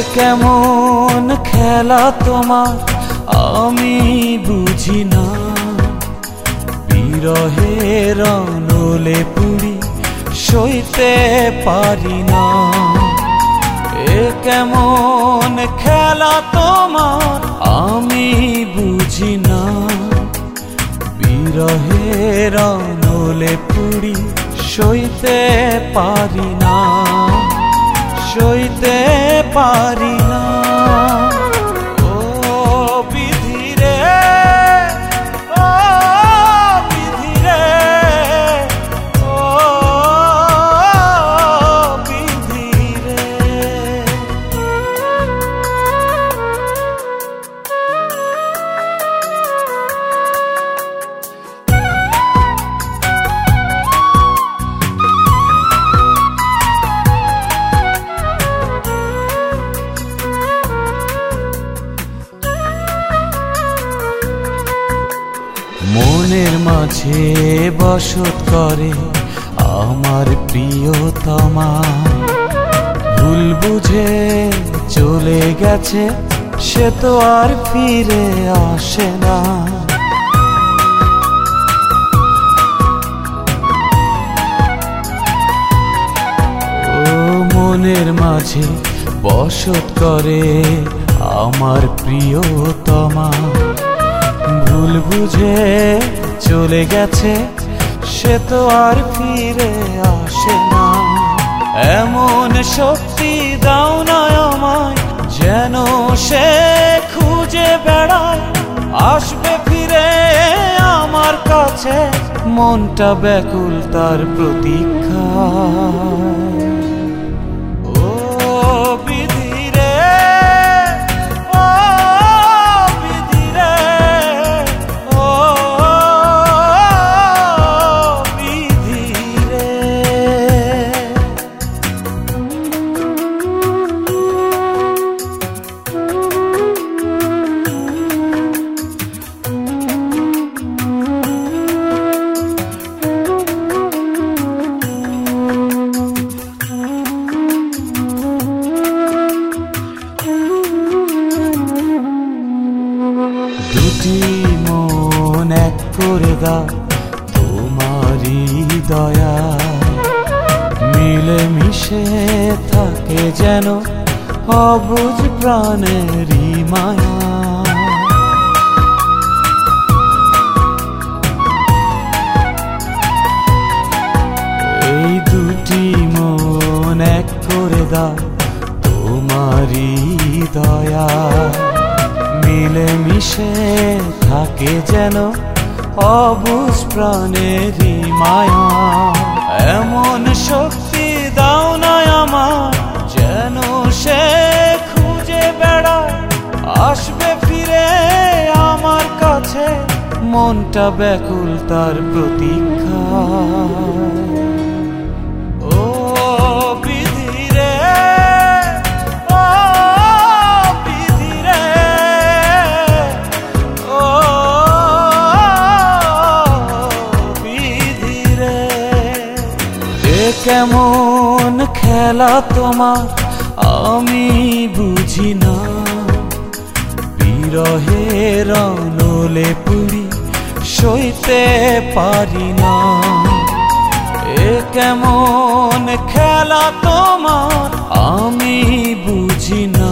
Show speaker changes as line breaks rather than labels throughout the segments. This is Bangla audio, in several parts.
কেমন খেলা তোমার আমি বুঝি না, বিরহের নলে পুরি সইতে পারি না। এ কেমন খেলা তোমার আমি বুঝি না, বিরহের নলে পুরি সইতে পারি না, সইতে পারি না। ও বিধি রে, ও বিধি রে, ও বিধি রে। মনের মাঝে বসত করে আমার প্রিয়তমা, ভুল বুঝে চলে গেছে সে তো আর ফিরে আসে না। ও মনের মাঝে বসত করে আমার প্রিয়তমা, ভুল বুঝে চলে গেছে সে তো আর ফিরে আসে না। এমন শক্তি দাও না আমায় যেন সে খুঁজে বেড়ায়, আসবে ফিরে আমার কাছে মনটা ব্যাকুল তার প্রতীক্ষায়। দুটি মন এক করে দাও তোমারই দয়া, মিলে মিশে থাকে যেন অবুঝ প্রাণেরই মায়া। এই দুটি মন এক করে দাও তোমারই দয়া, মিলে মিশে থাকে যেন অবুঝ প্রাণেরই মায়া। এমন শক্তি দাও না আমার যেন সে খুঁজে বেড়ায়, আসবে ফিরে আমার কাছে মনটা ব্যাকুল তার প্রতীক্ষায়। কেমন খেলা তোমার আমি বুঝি না, বিরহের নলে পুরি সইতে পারি না। এ কেমন খেলা তোমার আমি বুঝি না,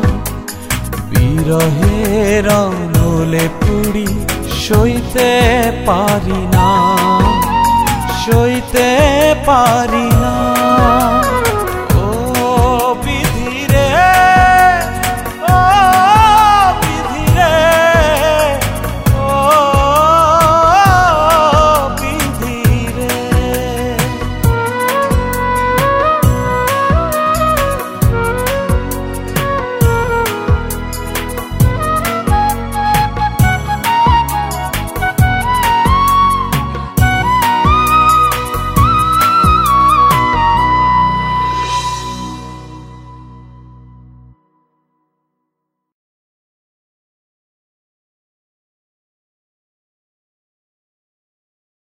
বিরহের নলে পুরি সইতে পারি না, সইতে পারি না।